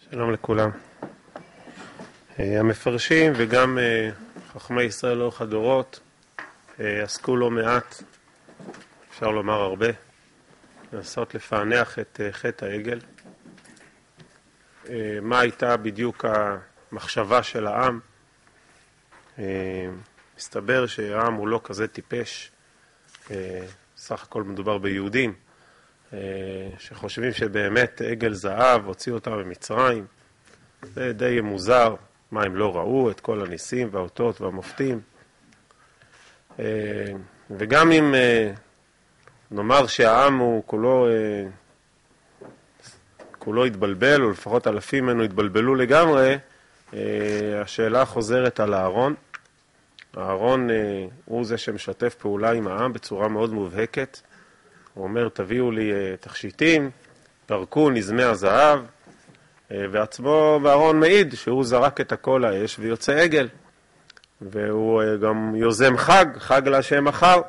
שלום לכולם. המפרשים וגם חכמי ישראל לאורך הדורות עסקו לא מעט, אפשר לומר הרבה, לנסות לפענח את חטא העגל. מה הייתה בדיוק המחשבה של העם? מסתבר שהעם הוא לא כזה טיפש, סך הכל מדובר ביהודים, שחושבים שבאמת עגל זהב הוציא אותם ממצרים. זה די מוזר, מה הם לא ראו את כל הניסים והאותות והמופתים. וגם אם נאמר שהעם הוא כולו התבלבל, או לפחות אלפים ממנו התבלבלו לגמרי, השאלה חוזרת על אהרון. אהרון הוא זה שמשתף פעולה עם העם בצורה מאוד מובהקת. הוא אומר, תביאו לי תכשיטים, פרקו נזמי הזהב, ועצמו ואהרון מעיד שהוא זרק את הכל לאש ויוצא עגל. והוא גם יוזם חג להשם מחר.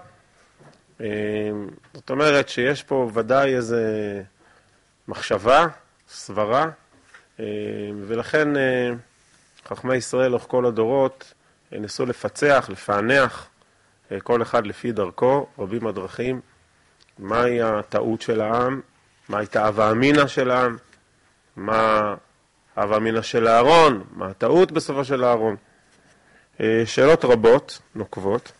זאת אומרת שיש פה ודאי איזה מחשבה, סברה, ולכן חכמי ישראל לאורך כל הדורות ניסו לפצח, לפענח, כל אחד לפי דרכו, רבים הדרכים, מהי הטעות של העם, מה הייתה הווה אמינא של העם, מה הווה אמינא של אהרון, מה הטעות בסופו של אהרון. שאלות רבות, נוקבות.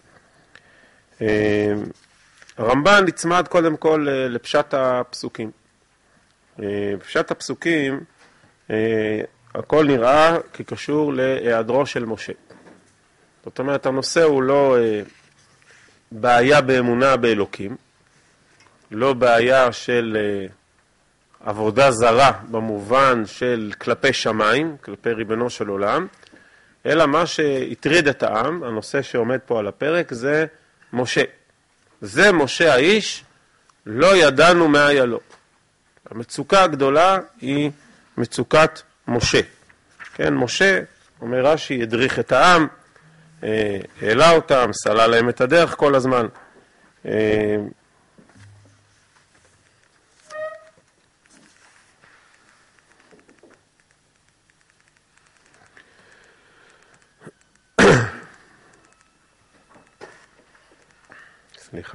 הרמב"ן נצמד קודם כל לפשט הפסוקים. בפשט הפסוקים הכל נראה כקשור להיעדרו של משה. זאת אומרת, הנושא הוא לא בעיה באמונה באלוקים, לא בעיה של עבודה זרה במובן של כלפי שמיים, כלפי ריבונו של עולם, אלא מה שהטריד את העם, הנושא שעומד פה על הפרק, זה משה. זה משה האיש, לא ידענו מה היה לו. המצוקה הגדולה היא מצוקת משה. כן, משה, אומר רש"י, הדריך את העם, העלה אותם, סלל להם את הדרך כל הזמן. סליחה.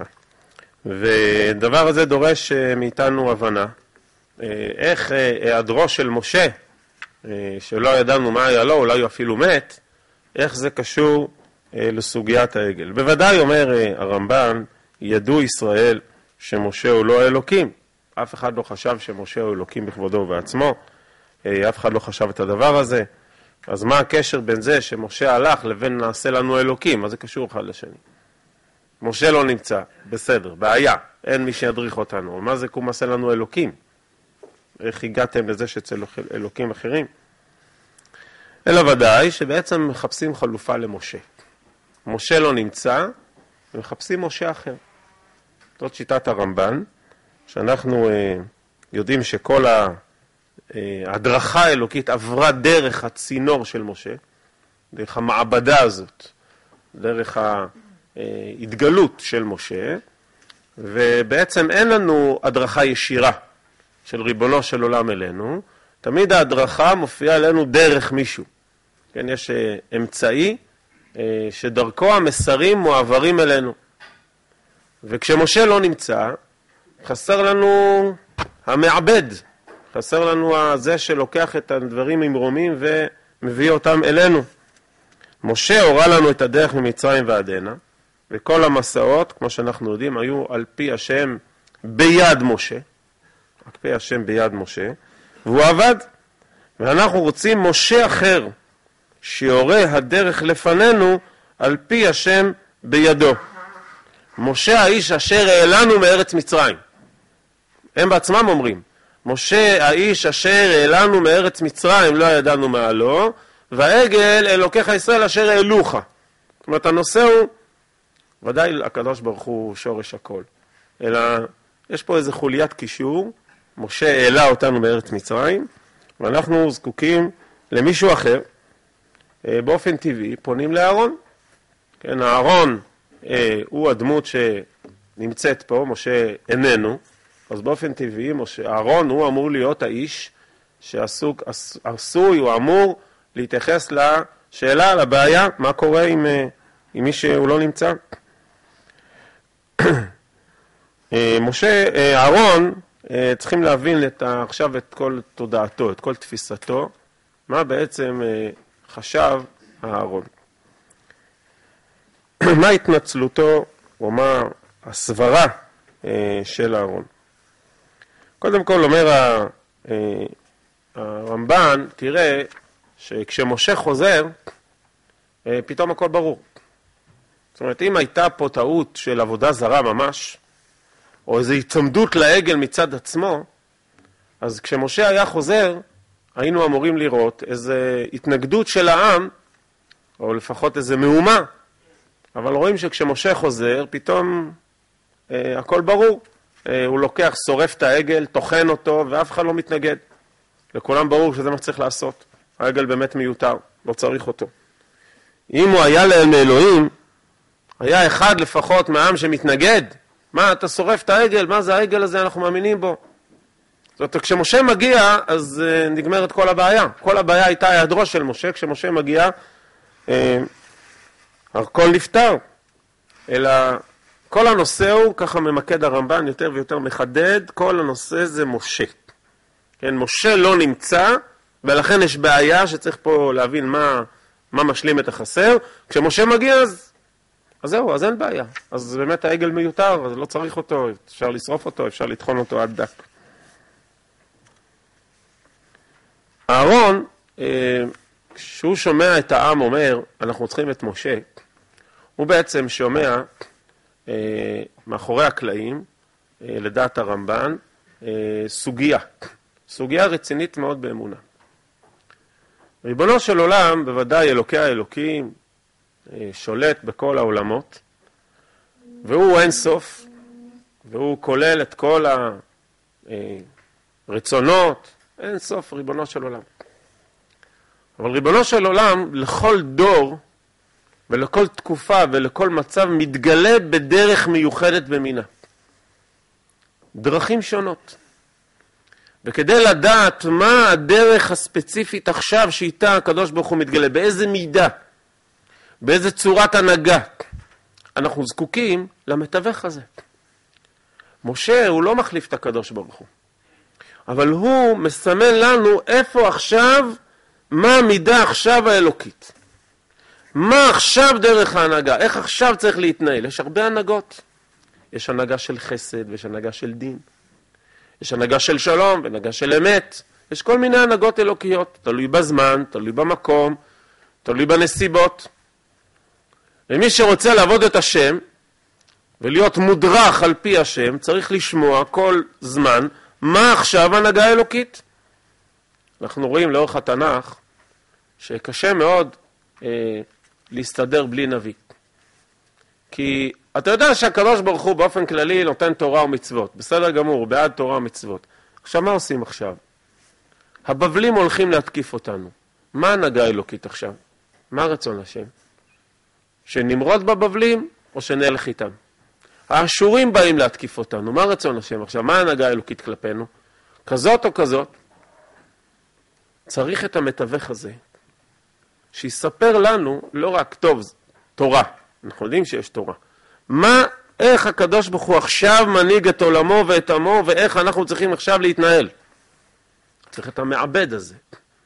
ודבר הזה דורש מאיתנו הבנה. איך היעדרו של משה, שלא ידענו מה היה לו, אולי הוא אפילו מת, איך זה קשור לסוגיית העגל. בוודאי אומר הרמב"ן, ידעו ישראל שמשה הוא לא אלוקים. אף אחד לא חשב שמשה הוא אלוקים בכבודו ובעצמו. אף אחד לא חשב את הדבר הזה. אז מה הקשר בין זה שמשה הלך לבין נעשה לנו אלוקים? מה זה קשור אחד לשני? משה לא נמצא, בסדר, בעיה, אין מי שידריך אותנו. מה זה קום עשה לנו אלוקים? איך הגעתם לזה שאצל אלוקים אחרים? אלא ודאי שבעצם מחפשים חלופה למשה. משה לא נמצא, ומחפשים משה אחר. זאת שיטת הרמב"ן, שאנחנו יודעים שכל ההדרכה האלוקית עברה דרך הצינור של משה, דרך המעבדה הזאת, דרך ההתגלות של משה, ובעצם אין לנו הדרכה ישירה של ריבונו של עולם אלינו, תמיד ההדרכה מופיעה אלינו דרך מישהו. כן, יש אמצעי שדרכו המסרים מועברים אלינו. וכשמשה לא נמצא, חסר לנו המעבד, חסר לנו זה שלוקח את הדברים ממרומים ומביא אותם אלינו. משה הורה לנו את הדרך ממצרים ועד הנה, וכל המסעות, כמו שאנחנו יודעים, היו על פי השם ביד משה, על פי השם ביד משה, והוא עבד. ואנחנו רוצים משה אחר, שיורה הדרך לפנינו על פי השם בידו. משה האיש אשר העלנו מארץ מצרים. הם בעצמם אומרים, משה האיש אשר העלנו מארץ מצרים, לא ידענו מעלו, והעגל אלוקיך ישראל אשר העלוך. זאת אומרת, הנושא הוא, ודאי הקדוש ברוך הוא שורש הכל, אלא יש פה איזה חוליית קישור, משה העלה אותנו מארץ מצרים, ואנחנו זקוקים למישהו אחר, באופן טבעי פונים לאהרון. כן, אהרון הוא הדמות שנמצאת פה, משה איננו, אז באופן טבעי אהרון הוא אמור להיות האיש שעשוי או אמור להתייחס לשאלה, לבעיה, מה קורה עם מי שהוא לא נמצא. משה, אהרון, צריכים להבין עכשיו את כל תודעתו, את כל תפיסתו, מה בעצם חשב אהרון. מה התנצלותו או מה הסברה של אהרון. קודם כל אומר הרמב"ן, תראה שכשמשה חוזר, פתאום הכל ברור. זאת אומרת, אם הייתה פה טעות של עבודה זרה ממש, או איזו הצמדות לעגל מצד עצמו, אז כשמשה היה חוזר, היינו אמורים לראות איזו התנגדות של העם, או לפחות איזו מהומה. אבל רואים שכשמשה חוזר, פתאום הכל ברור. הוא לוקח, שורף את העגל, טוחן אותו, ואף אחד לא מתנגד. לכולם ברור שזה מה שצריך לעשות. העגל באמת מיותר, לא צריך אותו. אם הוא היה להם אלוהים, היה אחד לפחות מהעם שמתנגד. מה, אתה שורף את העגל? מה זה העגל הזה? אנחנו מאמינים בו. זאת אומרת, כשמשה מגיע, אז נגמרת כל הבעיה. כל הבעיה הייתה היעדרו של משה. כשמשה מגיע, הכל נפטר. אלא כל הנושא הוא, ככה ממקד הרמב"ן יותר ויותר מחדד, כל הנושא זה משה. כן, משה לא נמצא, ולכן יש בעיה שצריך פה להבין מה משלים את החסר. כשמשה מגיע, אז זהו, אז אין בעיה. אז באמת העגל מיותר, אז לא צריך אותו, אפשר לשרוף אותו, אפשר לטחון אותו עד דק. אהרון, כשהוא שומע את העם אומר, אנחנו צריכים את משה, הוא בעצם שומע מאחורי הקלעים, לדעת הרמב"ן, סוגיה רצינית מאוד באמונה. ריבונו של עולם, בוודאי אלוקי האלוקים, שולט בכל העולמות, והוא אין סוף, והוא כולל את כל הרצונות, אין סוף ריבונו של עולם. אבל ריבונו של עולם, לכל דור, ולכל תקופה ולכל מצב, מתגלה בדרך מיוחדת במינה. דרכים שונות. וכדי לדעת מה הדרך הספציפית עכשיו שאיתה הקדוש ברוך הוא מתגלה, באיזה מידה, באיזה צורת הנהגה, אנחנו זקוקים למתווך הזה. משה הוא לא מחליף את הקדוש ברוך הוא, אבל הוא מסמן לנו איפה עכשיו, מה המידה עכשיו האלוקית. מה עכשיו דרך ההנהגה? איך עכשיו צריך להתנהל? יש הרבה הנהגות. יש הנהגה של חסד ויש הנהגה של דין. יש הנהגה של שלום והנהגה של אמת. יש כל מיני הנהגות אלוקיות. תלוי בזמן, תלוי במקום, תלוי בנסיבות. ומי שרוצה לעבוד את השם ולהיות מודרך על פי השם, צריך לשמוע כל זמן מה עכשיו הנהגה אלוקית. אנחנו רואים לאורך התנ"ך שקשה מאוד להסתדר בלי נביא. כי אתה יודע שהקדוש ברוך הוא באופן כללי נותן תורה ומצוות. בסדר גמור, הוא בעד תורה ומצוות. עכשיו מה עושים עכשיו? הבבלים הולכים להתקיף אותנו. מה ההנהגה האלוקית עכשיו? מה רצון השם? שנמרוד בבבלים או שנלך איתם? האשורים באים להתקיף אותנו. מה רצון השם עכשיו? מה ההנהגה האלוקית כלפינו? כזאת או כזאת? צריך את המתווך הזה. שיספר לנו לא רק טוב, תורה. אנחנו יודעים שיש תורה. איך הקדוש ברוך הוא עכשיו מנהיג את עולמו ואת עמו, ואיך אנחנו צריכים עכשיו להתנהל. צריך את המעבד הזה.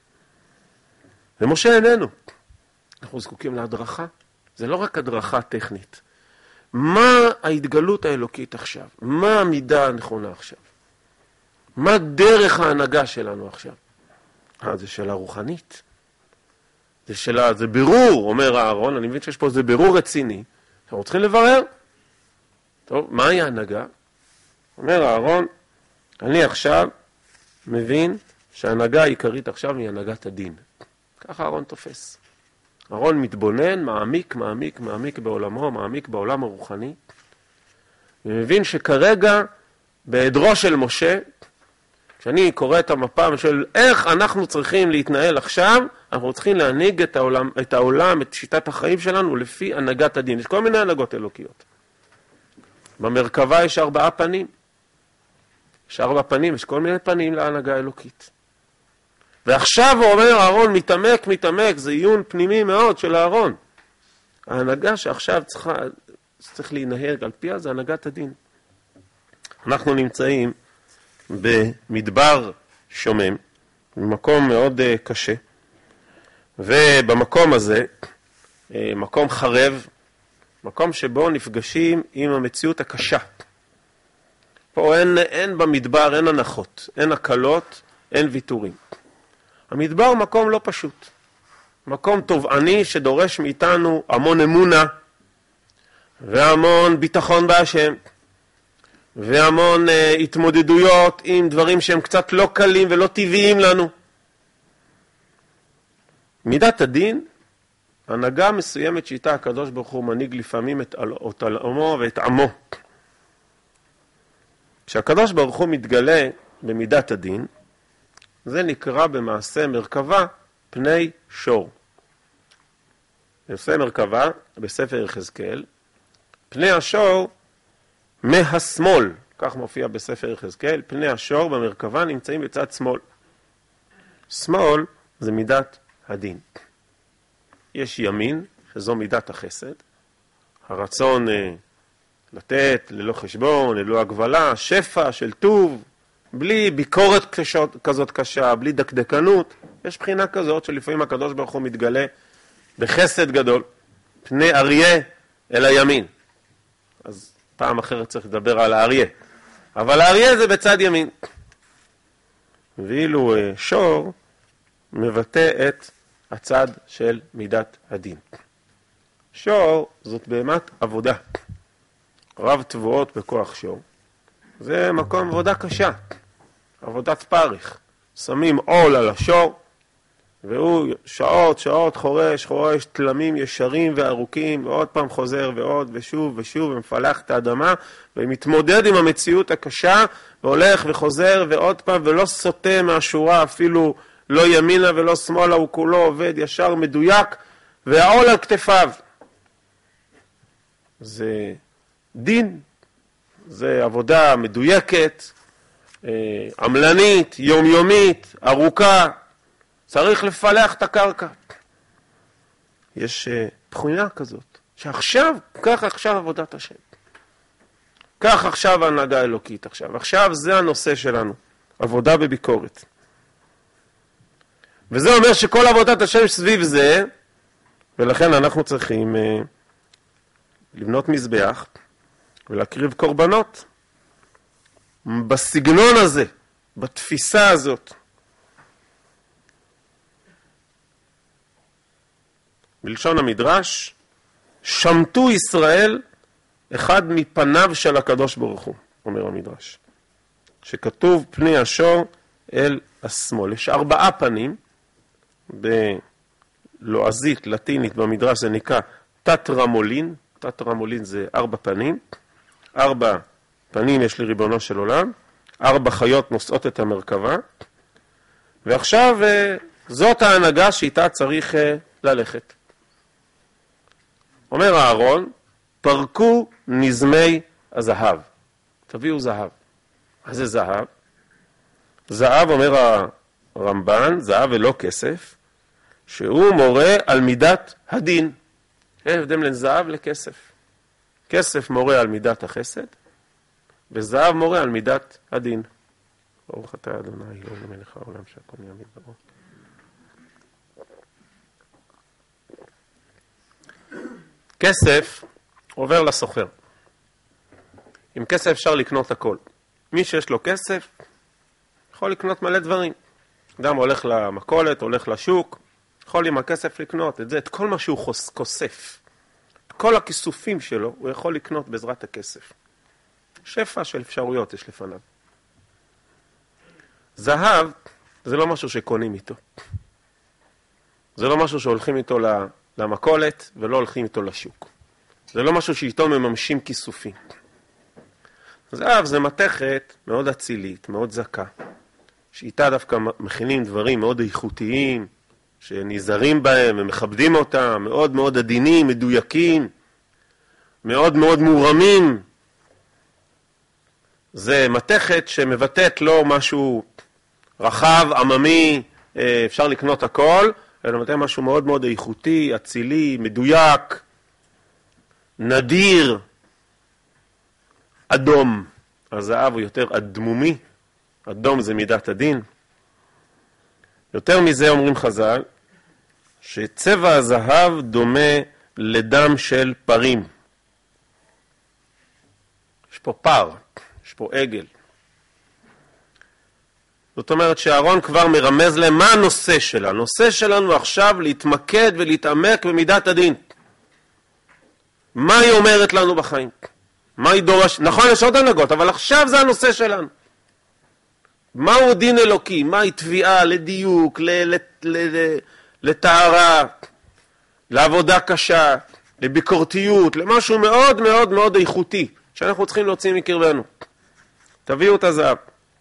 ומשה איננו. אנחנו זקוקים להדרכה. זה לא רק הדרכה טכנית. מה ההתגלות האלוקית עכשיו? מה המידה הנכונה עכשיו? מה דרך ההנהגה שלנו עכשיו? זה שאלה רוחנית. זה בירור, אומר אהרון, אני מבין שיש פה איזה בירור רציני. אנחנו צריכים לברר. טוב, מהי ההנהגה? אומר אהרון, אני עכשיו מבין שההנהגה העיקרית עכשיו היא הנהגת הדין. ככה אהרון תופס. אהרון מתבונן, מעמיק בעולמו, מעמיק בעולם הרוחני, ומבין שכרגע, בהיעדרו של משה, כשאני קורא את המפה של איך אנחנו צריכים להתנהל עכשיו, אנחנו צריכים להנהיג את העולם, את שיטת החיים שלנו, לפי הנהגת הדין. יש כל מיני הנהגות אלוקיות. במרכבה יש 4 פנים. יש 4 פנים, יש כל מיני פנים להנהגה האלוקית. ועכשיו הוא אומר, אהרון מתעמק, זה עיון פנימי מאוד של אהרון. ההנהגה שעכשיו צריך להינהג על פיה זה הנהגת הדין. אנחנו נמצאים במדבר שומם, במקום מאוד קשה, ובמקום הזה, מקום חרב, מקום שבו נפגשים עם המציאות הקשה. פה אין במדבר, אין הנחות, אין הקלות, אין ויתורים. המדבר הוא מקום לא פשוט. מקום תובעני שדורש מאיתנו המון אמונה, והמון ביטחון בהשם, והמון התמודדויות עם דברים שהם קצת לא קלים ולא טבעיים לנו. מידת הדין, הנהגה מסוימת שאיתה הקדוש ברוך הוא מנהיג לפעמים את עמו ואת עמו. כשהקדוש ברוך הוא מתגלה במידת הדין, זה נקרא במעשה מרכבה פני שור. במעשה מרכבה, בספר יחזקאל, פני השור מהשמאל, כך מופיע בספר יחזקאל, פני השור במרכבה נמצאים בצד שמאל. שמאל זה מידת הדין. יש ימין, שזו מידת החסד, הרצון לתת ללא חשבון, ללא הגבלה, שפע של טוב, בלי ביקורת כזאת קשה, בלי דקדקנות. יש בחינה כזאת שלפעמים הקדוש ברוך הוא מתגלה בחסד גדול, פני אריה אל הימין. אז פעם אחרת צריך לדבר על האריה. אבל האריה זה בצד ימין. ואילו שור מבטא את הצד של מידת הדין. שור זאת בהמת עבודה. רב תבואות בכוח שור. זה מקום עבודה קשה. עבודת פריך. שמים עול על השור, והוא שעות חורש, תלמים ישרים וארוכים, ועוד פעם חוזר ועוד ושוב, ומפלח את האדמה, ומתמודד עם המציאות הקשה, והולך וחוזר ועוד פעם, ולא סוטה מהשורה, אפילו לא ימינה ולא שמאלה, הוא כולו עובד ישר מדויק, והעול על כתפיו. זה דין, זה עבודה מדויקת, עמלנית, יומיומית, ארוכה, צריך לפלח את הקרקע. יש תכונה כזאת, שעכשיו, כך עכשיו עבודת השם. כך עכשיו ההנהגה האלוקית עכשיו. עכשיו זה הנושא שלנו, עבודה בביקורת. וזה אומר שכל עבודת השם סביב זה, ולכן אנחנו צריכים לבנות מזבח ולהקריב קורבנות. בסגנון הזה, בתפיסה הזאת. בלשון המדרש, שמתו ישראל אחד מפניו של הקדוש ברוך הוא, אומר המדרש. שכתוב פני השור אל השמאל. יש 4 פנים, בלועזית, לטינית, במדרש זה נקרא תת-רמולין. תת-רמולין זה 4 פנים. 4 פנים יש לריבונו של עולם. 4 חיות נושאות את המרכבה. ועכשיו זאת ההנהגה שאיתה צריך ללכת. אומר אהרון, פרקו נזמי הזהב. תביאו זהב. מה זה זהב? זהב, אומר הרמב"ן, זהב ולא כסף, שהוא מורה על מידת הדין. אין הבדל בין זהב לכסף. כסף מורה על מידת החסד, וזהב מורה על מידת הדין. ברוך אתה אדוני, אלוהינו מלך העולם שהכל נהיה בדברו. כסף עובר לסוחר. עם כסף אפשר לקנות הכל. מי שיש לו כסף יכול לקנות מלא דברים. אדם הולך למכולת, הולך לשוק, יכול עם הכסף לקנות את זה, את כל מה שהוא כוסף. את כל הכיסופים שלו הוא יכול לקנות בעזרת הכסף. שפע של אפשרויות יש לפניו. זהב זה לא משהו שקונים איתו. זה לא משהו שהולכים איתו למכולת ולא הולכים איתו לשוק. זה לא משהו שאיתו מממשים כיסופים. זהב זה מתכת מאוד אצילית, מאוד זכה. שאיתה דווקא מכינים דברים מאוד איכותיים, שנזהרים בהם ומכבדים אותם, מאוד מאוד עדינים, מדויקים, מאוד מאוד מורמים. זה מתכת שמבטאת לו משהו רחב, עממי, אפשר לקנות הכל, אלא נותן משהו מאוד מאוד איכותי, אצילי, מדויק, נדיר, אדום. הזהב הוא יותר אדמומי, אדום זה מידת הדין. יותר מזה אומרים חז"ל, שצבע הזהב דומה לדם של פרים. יש פה פר, יש פה עגל. זאת אומרת שהארון כבר מרמז להם מה הנושא שלנו. הנושא שלנו עכשיו להתמקד ולהתעמק במידת הדין. מה היא אומרת לנו בחיים? מה היא דורש? נכון, יש עוד הנהגות, אבל עכשיו זה הנושא שלנו. מהו דין אלוקי? מהי תביעה לדיוק, לטהרה, לעבודה קשה, לביקורתיות, למשהו מאוד מאוד מאוד איכותי, שאנחנו צריכים להוציא מקרבנו. תביאו את הזהב.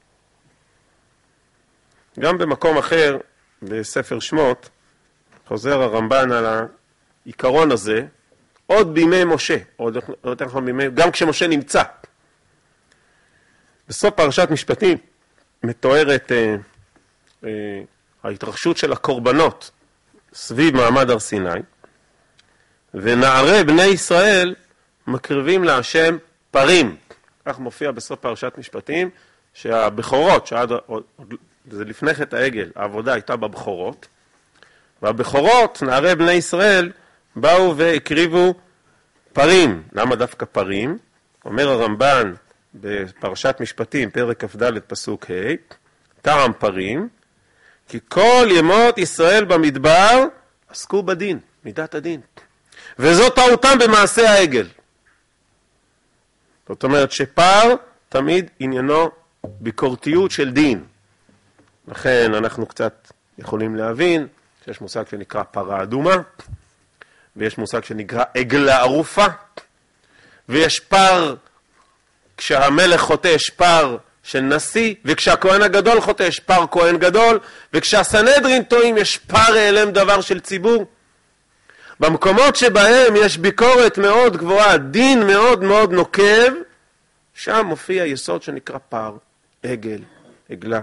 גם במקום אחר, בספר שמות, חוזר הרמב"ן על העיקרון הזה, עוד בימי משה, גם כשמשה נמצא. בסוף פרשת משפטים מתוארת ההתרחשות של הקורבנות סביב מעמד הר סיני, ונערי בני ישראל מקריבים להשם פרים. כך מופיע בסוף פרשת משפטים, שהבכורות, זה לפני חטא העגל, העבודה הייתה בבכורות, והבכורות, נערי בני ישראל, באו והקריבו פרים. למה דווקא פרים? אומר הרמב"ן בפרשת משפטים, פרק כ"ד פסוק ה', טעם פרים, כי כל ימות ישראל במדבר עסקו בדין, מידת הדין. וזאת טעותם במעשה העגל. זאת אומרת שפר תמיד עניינו ביקורתיות של דין. לכן אנחנו קצת יכולים להבין שיש מושג שנקרא פרה אדומה, ויש מושג שנקרא עגלה ערופה, ויש פר, כשהמלך חוטא יש פר של נשיא, וכשהכהן הגדול חוטא יש פר כהן גדול, וכשהסנהדרין טועים יש פר העלם דבר של ציבור. במקומות שבהם יש ביקורת מאוד גבוהה, דין מאוד מאוד נוקב, שם מופיע יסוד שנקרא פר, עגל, עגלה.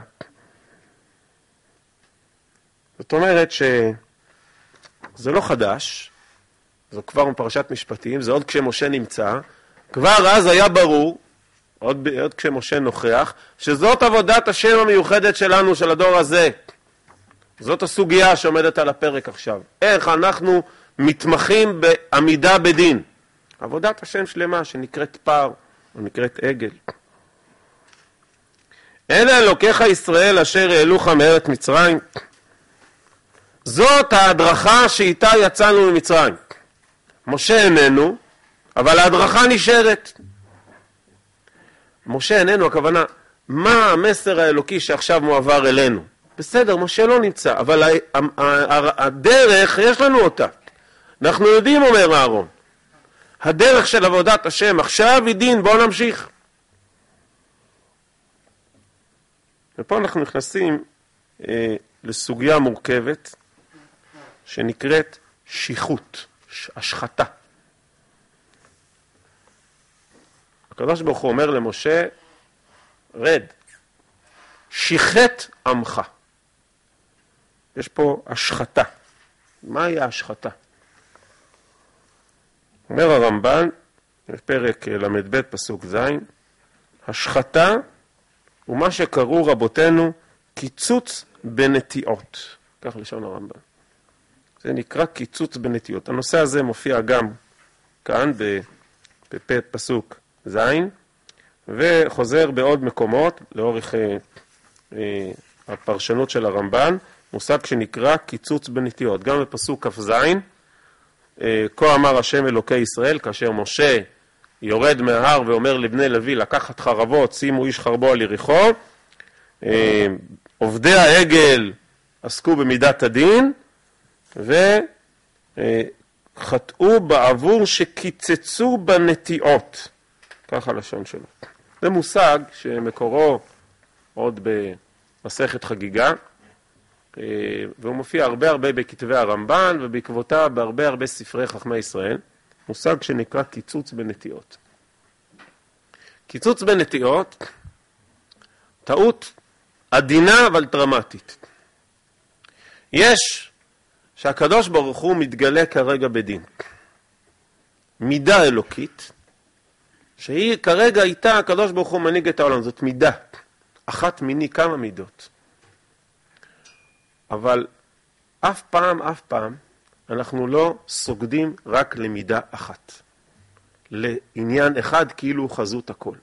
זאת אומרת שזה לא חדש, זו כבר מפרשת משפטים, זה עוד כשמשה נמצא, כבר אז היה ברור, עוד כשמשה נוכח, שזאת עבודת השם המיוחדת שלנו, של הדור הזה. זאת הסוגיה שעומדת על הפרק עכשיו. איך אנחנו מתמחים בעמידה בדין. עבודת השם שלמה שנקראת פר, או נקראת עגל. אלה אלוקיך ישראל אשר העלוך מארץ מצרים. זאת ההדרכה שאיתה יצאנו ממצרים. משה איננו, אבל ההדרכה נשארת. משה איננו, הכוונה, מה המסר האלוקי שעכשיו מועבר אלינו? בסדר, משה לא נמצא, אבל הדרך, יש לנו אותה. אנחנו יודעים, אומר אהרון, הדרך של עבודת השם עכשיו היא דין, בואו נמשיך. ופה אנחנו נכנסים לסוגיה מורכבת, שנקראת שיחות, השחתה. הקדוש ברוך הוא אומר למשה, רד, שיחת עמך. יש פה השחתה. מהי ההשחתה? אומר הרמב"ן, בפרק למד ב' פסוק ז', השחתה הוא מה שקראו רבותינו קיצוץ בנטיעות. כך לשון הרמב"ן. זה נקרא קיצוץ בנטיעות. הנושא הזה מופיע גם כאן בפסוק ז', וחוזר בעוד מקומות לאורך הפרשנות של הרמב"ן, מושג שנקרא קיצוץ בנטיעות. גם בפסוק כ"ז, כה אמר השם אלוקי ישראל, כאשר משה יורד מההר ואומר לבני לוי לקחת חרבות, שימו איש חרבו על יריחו, עובדי העגל עסקו במידת הדין, וחטאו בעבור שקיצצו בנטיעות. ככה לשון שלו. זה מושג שמקורו עוד במסכת חגיגה, והוא מופיע הרבה בכתבי הרמב"ן, ובעקבותיו בהרבה ספרי חכמי ישראל, מושג שנקרא קיצוץ בנטיעות. קיצוץ בנטיעות, טעות עדינה אבל דרמטית. יש שהקדוש ברוך הוא מתגלה כרגע בדין. מידה אלוקית, שהיא כרגע איתה הקדוש ברוך הוא מנהיג את העולם. זאת מידה. אחת מיני כמה מידות. אבל אף פעם, אנחנו לא סוגדים רק למידה אחת. לעניין אחד כאילו הוא חזות הכל.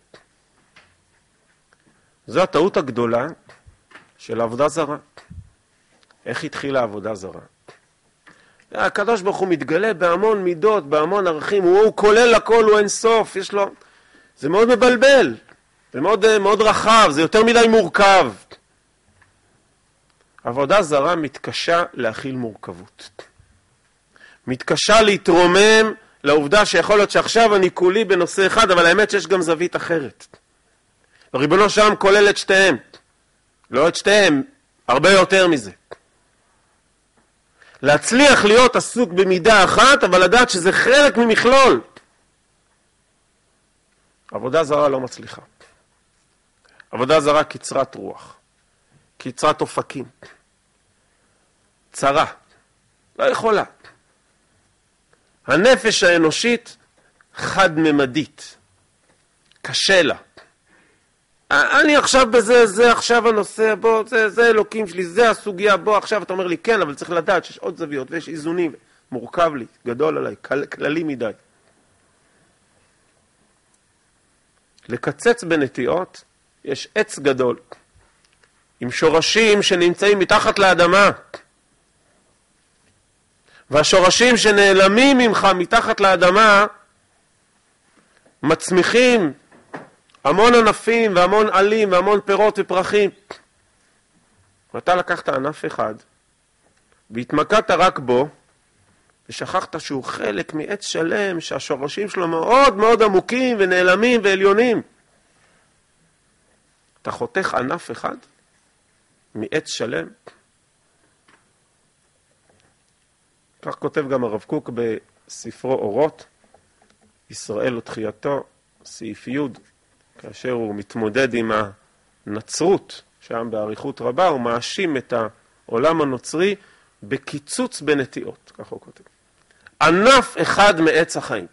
זו הטעות הגדולה של העבודה זרה. איך התחילה העבודה זרה? הקדוש ברוך הוא מתגלה בהמון מידות, בהמון ערכים, הוא כולל הכל, הוא אין סוף, יש לו... זה מאוד מבלבל, זה מאוד רחב, זה יותר מדי מורכב. עבודה זרה מתקשה להכיל מורכבות. מתקשה להתרומם לעובדה שיכול להיות שעכשיו אני כולי בנושא אחד, אבל האמת שיש גם זווית אחרת. ריבונו שם כולל את שתיהם. לא את שתיהם, הרבה יותר מזה. להצליח להיות עסוק במידה אחת, אבל לדעת שזה חלק ממכלול. עבודה זרה לא מצליחה. עבודה זרה קצרת רוח. קצרת אופקים. צרה. לא יכולה. הנפש האנושית חד-ממדית. קשה לה. אני עכשיו בזה, זה עכשיו הנושא, בוא, זה אלוקים שלי, זה הסוגיה, בוא עכשיו אתה אומר לי כן, אבל צריך לדעת שיש עוד זוויות ויש איזונים, מורכב לי, גדול עליי, כללי מדי. לקצץ בנטיעות, יש עץ גדול, עם שורשים שנמצאים מתחת לאדמה, והשורשים שנעלמים ממך מתחת לאדמה, מצמיחים המון ענפים והמון עלים והמון פירות ופרחים. ואתה לקחת ענף אחד והתמקדת רק בו ושכחת שהוא חלק מעץ שלם שהשורשים שלו מאוד מאוד עמוקים ונעלמים ועליונים. אתה חותך ענף אחד מעץ שלם. כך כותב גם הרב קוק בספרו אורות, ישראל ותחייתו, סעיף י', כאשר הוא מתמודד עם הנצרות, שם בעריכות רבה, הוא מאשים את העולם הנוצרי בקיצוץ בנטיעות, כך הוא כותב. ענף אחד מעץ החיים.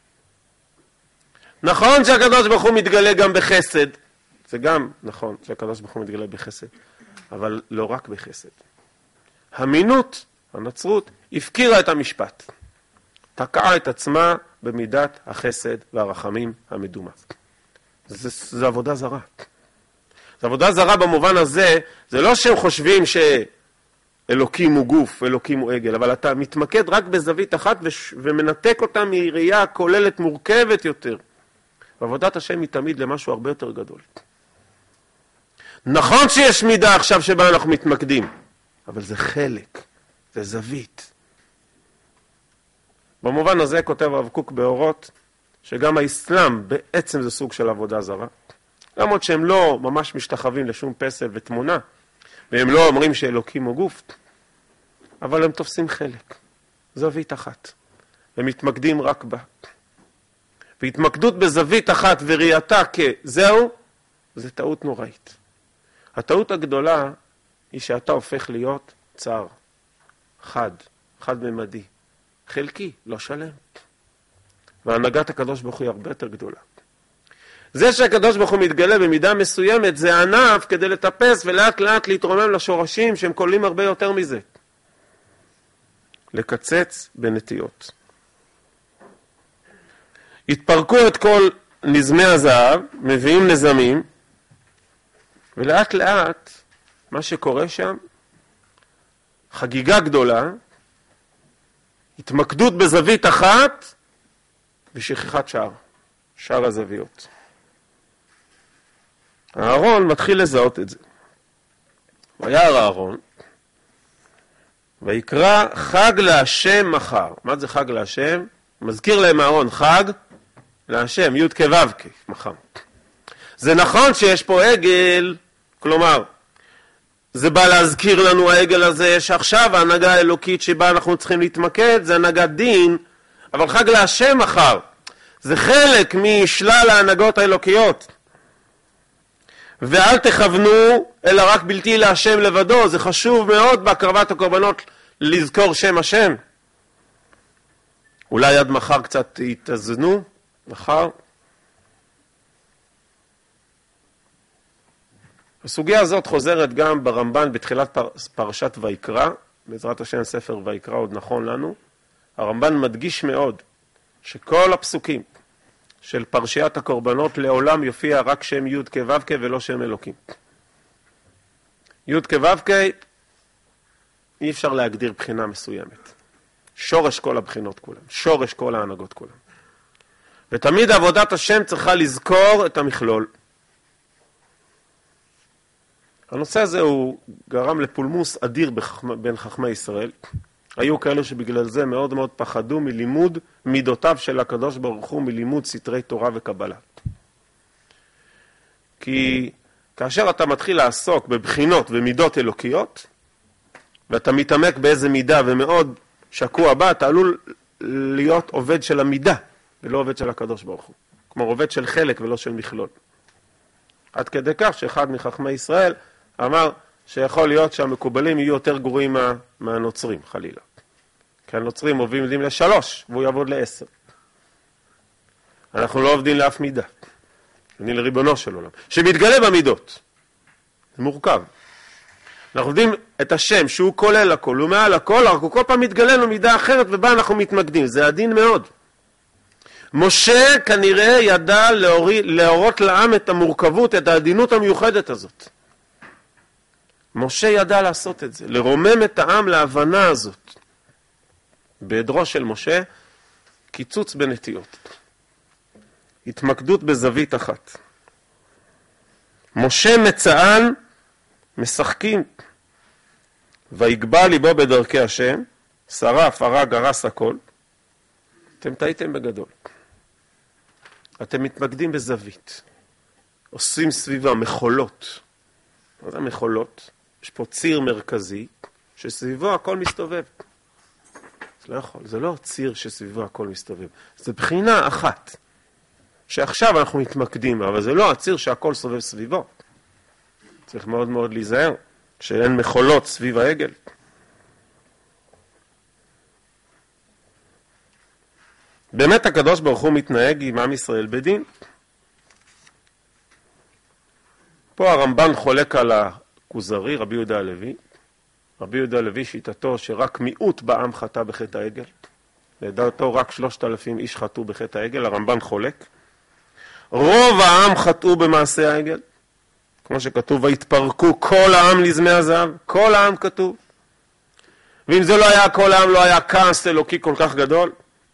נכון שהקדוש ברוך הוא מתגלה גם בחסד, זה גם נכון שהקדוש ברוך הוא מתגלה בחסד, אבל לא רק בחסד. המינות, הנצרות, הפקירה את המשפט. תקעה את עצמה במידת החסד והרחמים המדומה. זה עבודה זרה. זה עבודה זרה במובן הזה, זה לא שהם חושבים שאלוקים הוא גוף, אלוקים הוא עגל, אבל אתה מתמקד רק בזווית אחת ומנתק אותה מראייה כוללת מורכבת יותר. ועבודת השם היא תמיד למשהו הרבה יותר גדול. נכון שיש מידה עכשיו שבה אנחנו מתמקדים, אבל זה חלק, זה זווית. במובן הזה כותב הרב קוק באורות, שגם האסלאם בעצם זה סוג של עבודה זרה. למרות שהם לא ממש משתחווים לשום פסל ותמונה, והם לא אומרים שאלוקים הוא גוף, אבל הם תופסים חלק, זווית אחת, ומתמקדים רק בה. והתמקדות בזווית אחת וראייתה כזהו, זה טעות נוראית. הטעות הגדולה היא שאתה הופך להיות צר, חד ממדי, חלקי, לא שלם. והנהגת הקדוש ברוך הוא הרבה יותר גדולה. זה שהקדוש ברוך הוא מתגלה במידה מסוימת, זה ענף כדי לטפס ולאט לאט להתרומם לשורשים שהם כוללים הרבה יותר מזה. לקצץ בנטיות. התפרקו את כל נזמי הזהב, מביאים נזמים, ולאט לאט מה שקורה שם, חגיגה גדולה, התמקדות בזווית אחת, ושכחת שאר הזוויות. הארון מתחיל לזהות את זה. וירא הארון, ויקרא חג להשם מחר. מה זה חג להשם? מזכיר להם הארון חג להשם, י' כו' מחר. זה נכון שיש פה עגל, כלומר, זה בא להזכיר לנו העגל הזה, שעכשיו ההנהגה האלוקית שבה אנחנו צריכים להתמקד, זה הנהגת דין, אבל חג להשם מחר. זה חלק משלל ההנהגות האלוקיות. ואל תכוונו אלא רק בלתי להשם לבדו. זה חשוב מאוד בהקרבת הקורבנות לזכור שם השם. אולי עד מחר קצת יתאזנו, מחר. הסוגיה הזאת חוזרת גם ברמב"ן בתחילת פרשת ויקרא, בעזרת השם ספר ויקרא עוד נכון לנו. הרמב"ן מדגיש מאוד שכל הפסוקים של פרשיית הקורבנות לעולם יופיע רק שם י' כ' ו' כ' ולא שם אלוקים. י' כ' ו' כ' אי אפשר להגדיר בחינה מסוימת. שורש כל הבחינות כולם, שורש כל ההנהגות כולם. ותמיד עבודת השם צריכה לזכור את המכלול. הנושא הזה הוא גרם לפולמוס אדיר בין חכמי ישראל. היו כאלה שבגלל זה מאוד מאוד פחדו מלימוד מידותיו של הקדוש ברוך הוא, מלימוד סתרי תורה וקבלה. כי כאשר אתה מתחיל לעסוק בבחינות ומידות אלוקיות, ואתה מתעמק באיזה מידה ומאוד שקוע בה, אתה עלול להיות עובד של המידה, ולא עובד של הקדוש ברוך הוא. כמו עובד של חלק ולא של מכלול. עד כדי כך שאחד מחכמי ישראל אמר שיכול להיות שהמקובלים יהיו יותר גרועים מהנוצרים, חלילה. כי הנוצרים עובדים ל3, והוא יעבוד ל10. אנחנו לא עובדים לאף מידה. אני לריבונו של עולם. שמתגלה במידות. זה מורכב. אנחנו עובדים את השם שהוא כולל הכל, הוא מעל הכל, אנחנו כל פעם מתגלה לו מידה אחרת ובה אנחנו מתמקדים. זה עדין מאוד. משה כנראה ידע להורות לעם את המורכבות, את העדינות המיוחדת הזאת. משה ידע לעשות את זה, לרומם את העם להבנה הזאת. בהיעדרו של משה, קיצוץ בנטיות. התמקדות בזווית אחת. משה מצען, משחקים. ויגבה ליבו בדרכי השם, שרף, הרג, הרס הכל. אתם טעיתם בגדול. אתם מתמקדים בזווית. עושים סביבה מחולות. מה זה מחולות? יש פה ציר מרכזי, שסביבו הכל מסתובב. זה לא יכול, זה לא ציר שסביבו הכל מסתובב. זה בחינה אחת, שעכשיו אנחנו מתמקדים בה, אבל זה לא הציר שהכל סובב סביבו. צריך מאוד מאוד להיזהר, שאין מחולות סביב העגל. באמת הקדוש ברוך הוא מתנהג עם עם ישראל בדין. פה הרמב"ן חולק על הכוזרי, רבי יהודה הלוי. רבי יהודה הלוי שיטתו שרק מיעוט בעם חטא בחטא העגל. לדעתו רק 3,000 איש חטאו בחטא העגל, הרמב"ן חולק. רוב העם חטאו במעשה העגל. כמו שכתוב, והתפרקו כל העם לזמי הזהב. כל העם כתוב. ואם זה לא היה כל העם, לא היה כעס אלוקי כל כך גדול.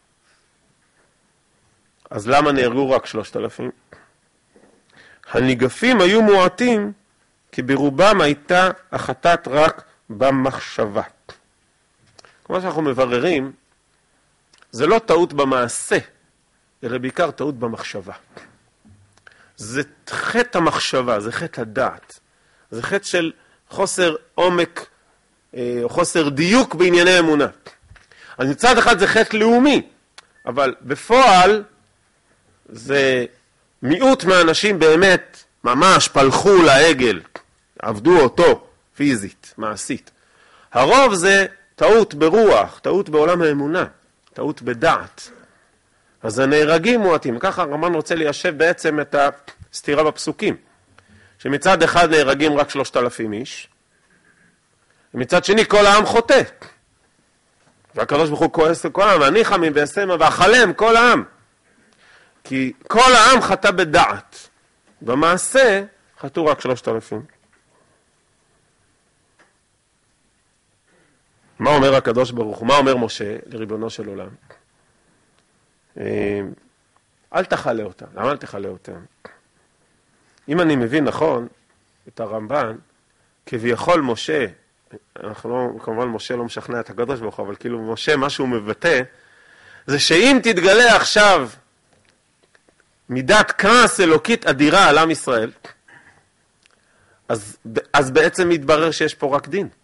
אז למה נהרגו רק 3,000? הניגפים היו מועטים, כי ברובם הייתה החטאת רק במחשבה. כמו שאנחנו מבררים, זה לא טעות במעשה, אלא בעיקר טעות במחשבה. זה חטא המחשבה, זה חטא הדעת. זה חטא של חוסר עומק, או חוסר דיוק בענייני אמונה. אז מצד אחד זה חטא לאומי, אבל בפועל זה מיעוט מהאנשים באמת ממש פלחו לעגל, עבדו אותו פיזית, מעשית. הרוב זה טעות ברוח, טעות בעולם האמונה, טעות בדעת. אז הנהרגים מועטים. ככה הרמב"ן רוצה ליישב בעצם את הסתירה בפסוקים. שמצד אחד נהרגים רק 3,000 איש, ומצד שני כל העם חוטא. והקדוש ברוך הוא כועס לכל העם, הניחא מבשמה ואכלם כל העם. כי כל העם חטא בדעת. במעשה חטאו רק 3,000. מה אומר הקדוש ברוך הוא? מה אומר משה לריבונו של עולם? אל תחלה אותם. למה אל תחלה אותם? אם אני מבין נכון את הרמב"ן, כביכול משה, כמובן משה לא משכנע את הקדוש ברוך הוא, אבל כאילו משה מה שהוא מבטא, זה שאם תתגלה עכשיו מידת כעס אלוקית אדירה על עם ישראל, אז בעצם מתברר שיש פה רק דין.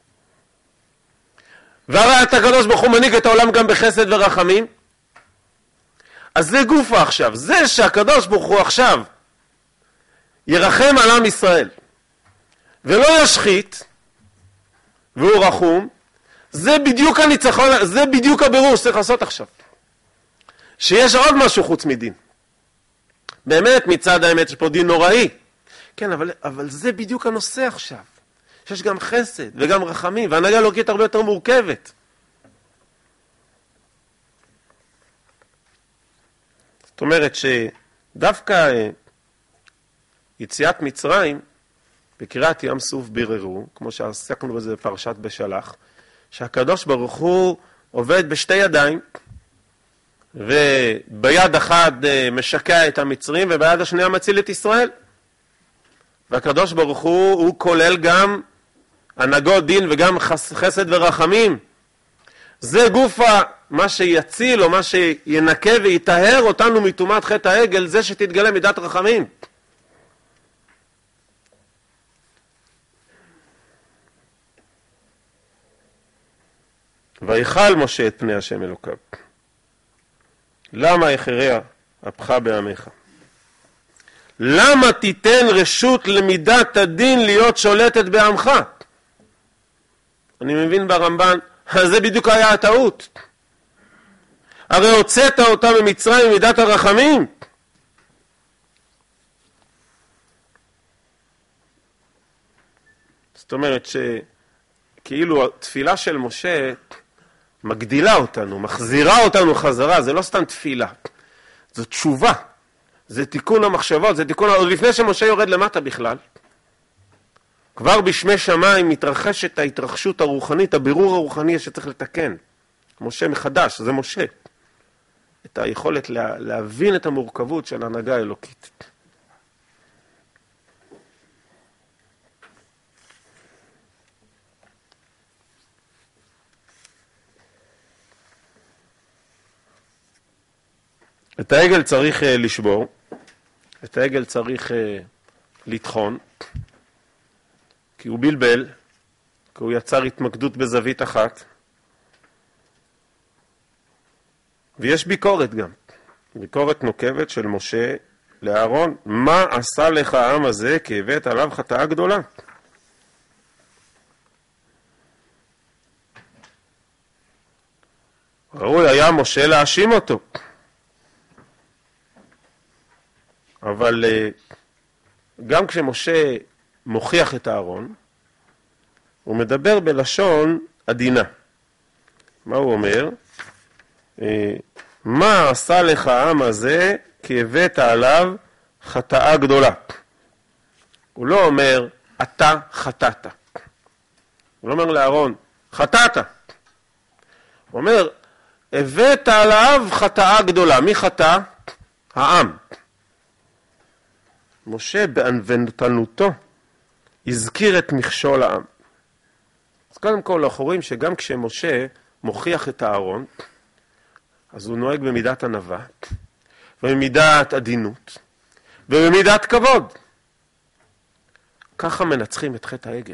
והרי את הקדוש ברוך הוא מנהיג את העולם גם בחסד ורחמים. אז זה גופה עכשיו. זה שהקדוש ברוך הוא עכשיו ירחם על עם ישראל ולא ישחית, והוא רחום, זה בדיוק הניצחון, זה בדיוק הבירור שצריך לעשות עכשיו. שיש עוד משהו חוץ מדין. באמת מצד האמת יש פה דין נוראי. כן, אבל זה בדיוק הנושא עכשיו. שיש גם חסד וגם רחמים, והנהגה אלוקית הרבה יותר מורכבת. זאת אומרת שדווקא יציאת מצרים, בקריאת ים סוף ביררו, כמו שעסקנו בזה בפרשת בשלח, שהקדוש ברוך הוא עובד בשתי ידיים, וביד אחת משקע את המצרים, וביד השנייה מציל את ישראל. והקדוש ברוך הוא כולל גם הנהגות דין וגם חסד ורחמים. זה גופה מה שיציל או מה שינקה ויטהר אותנו מטומאת חטא העגל, זה שתתגלה מידת רחמים. ויחל משה את פני השם אלוקיו. למה יחרע אפך בעמך? למה תיתן רשות למידת הדין להיות שולטת בעמך? אני מבין ברמב"ן, זה בדיוק היה הטעות. הרי הוצאת אותה ממצרים מידת הרחמים. זאת אומרת שכאילו התפילה של משה מגדילה אותנו, מחזירה אותנו חזרה, זה לא סתם תפילה, זו תשובה, זה תיקון המחשבות, זה תיקון, עוד לפני שמשה יורד למטה בכלל, כבר בשמי שמיים מתרחשת ההתרחשות הרוחנית, הבירור הרוחני שצריך לתקן. משה מחדש, זה משה. את היכולת להבין את המורכבות של ההנהגה האלוקית. את העגל צריך לשבור, את העגל צריך לטחון, כי הוא בלבל, כי הוא יצר התמקדות בזווית אחת. ויש ביקורת גם, ביקורת נוקבת של משה לאהרון, מה עשה לך העם הזה כי הבאת עליו חטאה גדולה? ראוי היה משה להאשים אותו. אבל גם כשמשה מוכיח את אהרון, הוא מדבר בלשון עדינה. מה הוא אומר? מה עשה לך העם הזה כי הבאת עליו חטאה גדולה? הוא לא אומר, אתה חטאת. הוא לא אומר לאהרון, חטאת. הוא אומר, הבאת עליו חטאה גדולה. מי חטא? העם. משה בענוותנותו הזכיר את מכשול העם. אז קודם כל אנחנו רואים שגם כשמשה מוכיח את אהרון, אז הוא נוהג במידת ענווה, ובמידת עדינות, ובמידת כבוד. ככה מנצחים את חטא העגל.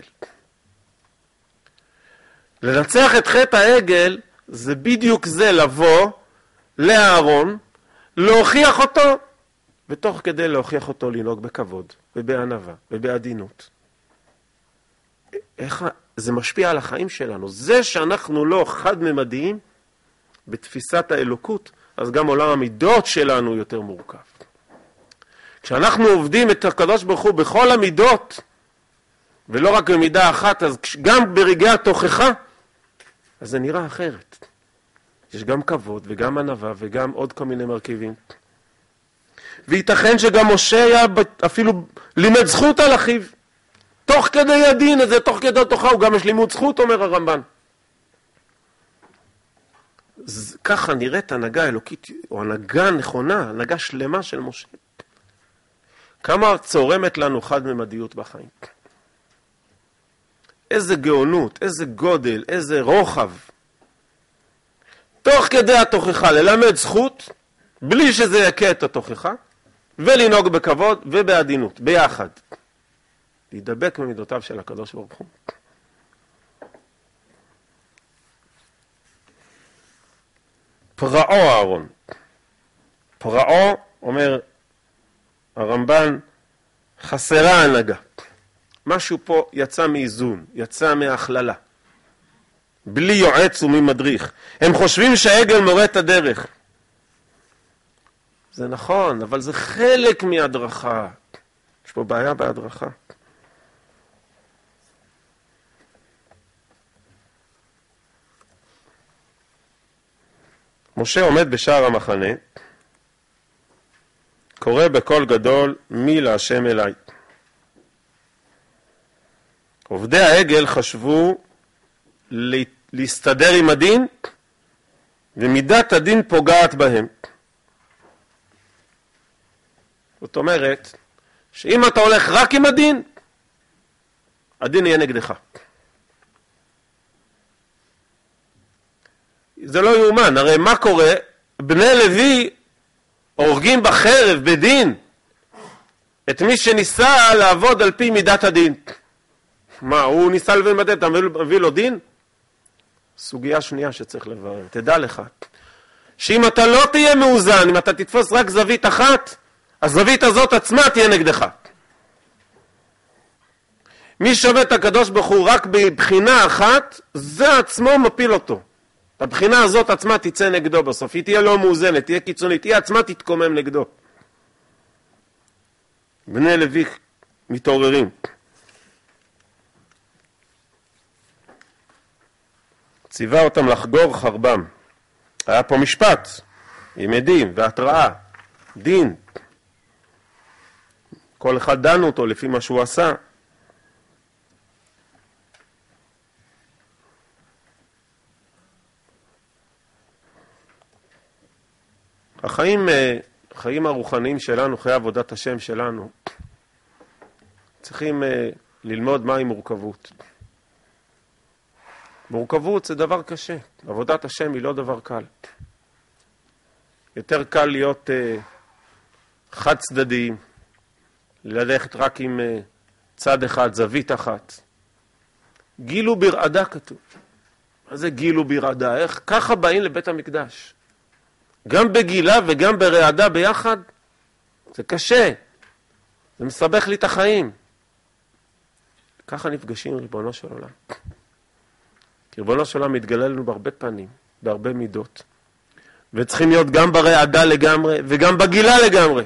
לנצח את חטא העגל זה בדיוק זה לבוא לאהרון, להוכיח אותו, ותוך כדי להוכיח אותו לנהוג בכבוד, ובענווה, ובעדינות. איך זה משפיע על החיים שלנו? זה שאנחנו לא חד-ממדיים בתפיסת האלוקות, אז גם עולם המידות שלנו יותר מורכב. כשאנחנו עובדים את הקדוש ברוך הוא בכל המידות, ולא רק במידה אחת, אז גם ברגעי התוכחה, אז זה נראה אחרת. יש גם כבוד וגם ענווה וגם עוד כל מיני מרכיבים. וייתכן שגם משה היה אפילו לימד זכות על אחיו. תוך כדי הדין הזה, תוך כדי התוכה, הוא גם יש לימוד זכות, אומר הרמב"ן. ככה נראית הנהגה אלוקית, או הנהגה נכונה, הנהגה שלמה של משה. כמה צורמת לנו חד-ממדיות בחיים. איזה גאונות, איזה גודל, איזה רוחב. תוך כדי התוכחה, ללמד זכות, בלי שזה יקה את התוכחה, ולנהוג בכבוד ובעדינות, ביחד. להידבק במידותיו של הקדוש ברוך הוא. פרעו אהרון. פרעו, אומר הרמב"ן, חסרה הנהגה. משהו פה יצא מאיזון, יצא מהכללה. בלי יועץ וממדריך. הם חושבים שהעגל מורה את הדרך. זה נכון, אבל זה חלק מהדרכה. יש פה בעיה בהדרכה. משה עומד בשער המחנה, קורא בקול גדול, מי להשם אליי. עובדי העגל חשבו להסתדר עם הדין, ומידת הדין פוגעת בהם. זאת אומרת, שאם אתה הולך רק עם הדין, הדין יהיה נגדך. זה לא יאומן, הרי מה קורה? בני לוי הורגים בחרב, בדין, את מי שניסה לעבוד על פי מידת הדין. מה, הוא ניסה לבין מדד, אתה מביא לו דין? סוגיה שנייה שצריך לברר. תדע לך, שאם אתה לא תהיה מאוזן, אם אתה תתפוס רק זווית אחת, הזווית הזאת עצמה תהיה נגדך. מי שווה את הקדוש ברוך הוא רק בבחינה אחת, זה עצמו מפיל אותו. הבחינה הזאת עצמה תצא נגדו בסוף, היא תהיה לא מאוזנת, תהיה קיצונית, היא עצמה תתקומם נגדו. בני לוי מתעוררים. ציווה אותם לחגור חרבם. היה פה משפט, עם עדים והתראה, דין. כל אחד דנו אותו לפי מה שהוא עשה. החיים הרוחניים שלנו, חיי עבודת השם שלנו, צריכים ללמוד מהי מורכבות. מורכבות זה דבר קשה. עבודת השם היא לא דבר קל. יותר קל להיות חד צדדיים, ללכת רק עם צד אחד, זווית אחת. גילו ברעדה כתוב. מה זה גילו ברעדה? איך? ככה באים לבית המקדש. גם בגילה וגם ברעדה ביחד. זה קשה. זה מסבך לי את החיים. ככה נפגשים ריבונו של עולם. כי ריבונו של עולם מתגלה לנו בהרבה פנים, בהרבה מידות. וצריכים להיות גם ברעדה לגמרי וגם בגילה לגמרי.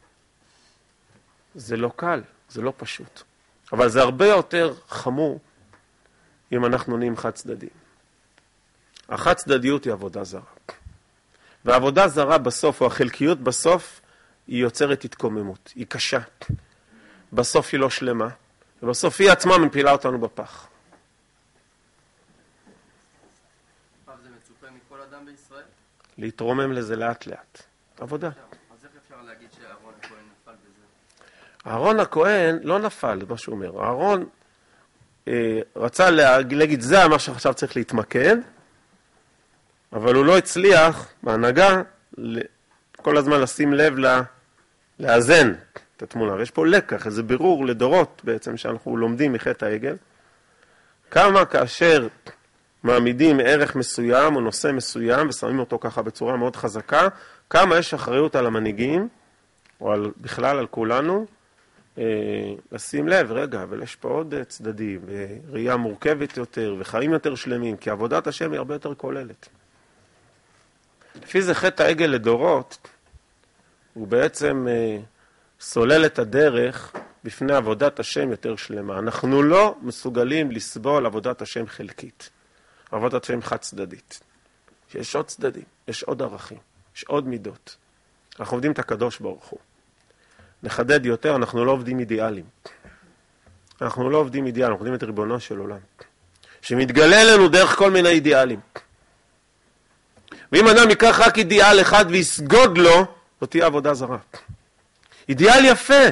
זה לא קל, זה לא פשוט. אבל זה הרבה יותר חמור אם אנחנו נהיים חד צדדים. החד צדדיות היא עבודה זרה. והעבודה זרה בסוף, או החלקיות בסוף, היא יוצרת התקוממות. היא קשה. בסוף היא לא שלמה. ובסוף היא עצמה מפילה אותנו בפח. זה מצופה מכל אדם בישראל? להתרומם לזה לאט לאט. עבודה. אז איך אפשר להגיד שאהרון הכהן נפל בזה? אהרון הכהן לא נפל, זה מה שהוא אומר. אהרון רצה להגיד, זה מה שעכשיו צריך להתמקד, אבל הוא לא הצליח בהנהגה כל הזמן לשים לב לאזן את התמונה. ויש פה לקח, איזה בירור לדורות בעצם שאנחנו לומדים מחטא העגל. כמה כאשר מעמידים ערך מסוים או נושא מסוים ושמים אותו ככה בצורה מאוד חזקה, כמה יש אחריות על המנהיגים או בכלל על כולנו לשים לב, רגע, אבל יש פה עוד צדדים וראייה מורכבת יותר וחיים יותר שלמים, כי עבודת השם היא הרבה יותר כוללת. לפי זה חטא העגל לדורות הוא בעצם סולל את הדרך בפני עבודת השם יותר שלמה. אנחנו לא מסוגלים לסבול עבודת השם חלקית. עבודת השם חד צדדית. יש עוד צדדים, יש עוד ערכים, יש עוד מידות. אנחנו עובדים את הקדוש ברוך הוא. נחדד יותר, אנחנו לא עובדים אידיאלים. אנחנו לא עובדים אידיאלים, אנחנו עובדים את ריבונו של עולם. שמתגלה לנו דרך כל מיני אידיאלים. ואם אדם ייקח רק אידיאל אחד ויסגוד לו, זאת תהיה עבודה זרה. אידיאל יפה.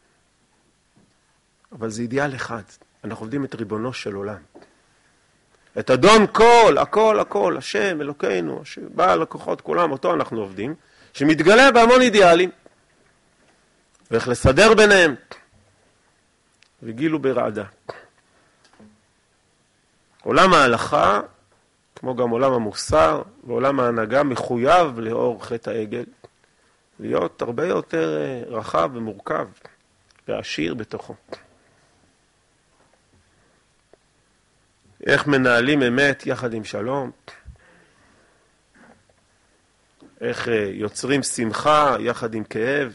אבל זה אידיאל אחד. אנחנו עובדים את ריבונו של עולם. את אדון כל, הכל, השם, אלוקינו, בעל הכוחות, כולם, אותו אנחנו עובדים, שמתגלה בהמון אידיאלים. ואיך לסדר ביניהם. וגילו ברעדה. עולם ההלכה, כמו גם עולם המוסר ועולם ההנהגה, מחויב לאור חטא העגל, להיות הרבה יותר רחב ומורכב. ועשיר בתוכו. איך מנהלים אמת יחד עם שלום? איך יוצרים שמחה יחד עם כאב?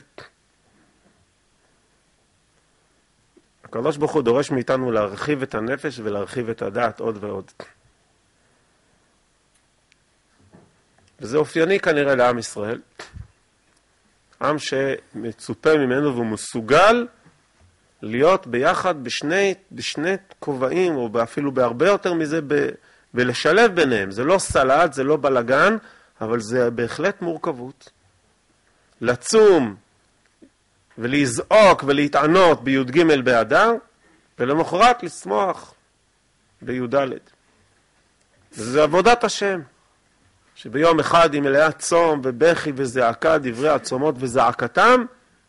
הקדוש ברוך הוא דורש מאיתנו להרחיב את הנפש ולהרחיב את הדעת עוד ועוד. וזה אופייני כנראה לעם ישראל. עם שמצופה ממנו ומסוגל להיות ביחד בשני כובעים, או אפילו בהרבה יותר מזה, ולשלב ביניהם. זה לא סלט, זה לא בלגן, אבל זה בהחלט מורכבות. לצום ולזעוק ולהתענות בי"ג באדר, ולמחרת לשמוח בי"ד. וזה עבודת השם, שביום אחד היא מלאה צום ובכי וזעקה, דברי הצומות וזעקתם,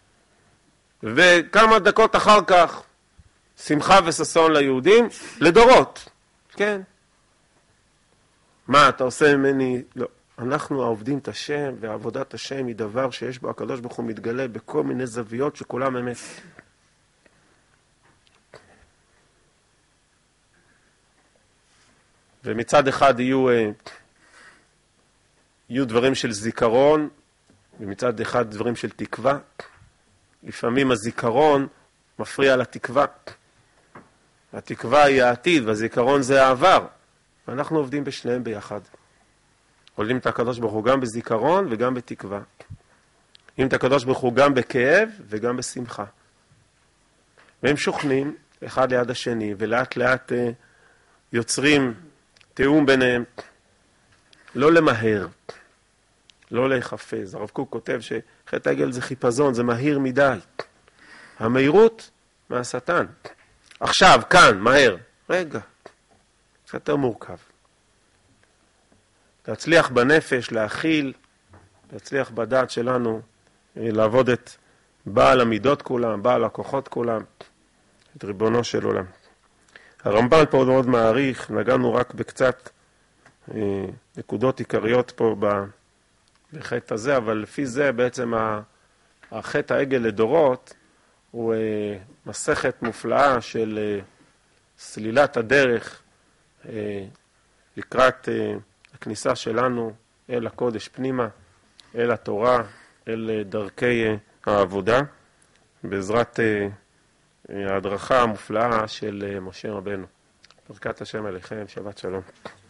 וכמה דקות אחר כך שמחה וששון ליהודים לדורות. כן. מה, אתה עושה ממני? לא. אנחנו עובדים את השם, ועבודת השם היא דבר שיש בו, הקדוש ברוך הוא מתגלה בכל מיני זוויות שכולם אמת. ומצד אחד יהיו דברים של זיכרון, ומצד אחד דברים של תקווה. לפעמים הזיכרון מפריע לתקווה. התקווה היא העתיד, והזיכרון זה העבר. ואנחנו עובדים בשניהם ביחד. עולים את הקדוש ברוך הוא גם בזיכרון וגם בתקווה. עם את הקדוש ברוך הוא גם בכאב וגם בשמחה. והם שוכנים אחד ליד השני, ולאט לאט יוצרים תאום ביניהם. לא למהר, לא להיחפז. הרב קוק כותב שחטא העגל זה חיפזון, זה מהיר מדי. המהירות מהשטן. עכשיו, כאן, מהר. רגע, זה יותר מורכב. להצליח בנפש, להכיל, להצליח בדעת שלנו, לעבוד את בעל המידות כולם, בעל הכוחות כולם, את ריבונו של עולם. הרמב"ן פה מאוד מעריך, נגענו רק בקצת נקודות עיקריות פה בחטא הזה, אבל לפי זה בעצם החטא העגל לדורות הוא מסכת מופלאה של סלילת הדרך לקראת הכניסה שלנו אל הקודש פנימה, אל התורה, אל דרכי העבודה, בעזרת ההדרכה המופלאה של משה רבנו. ברכת השם עליכם, שבת שלום.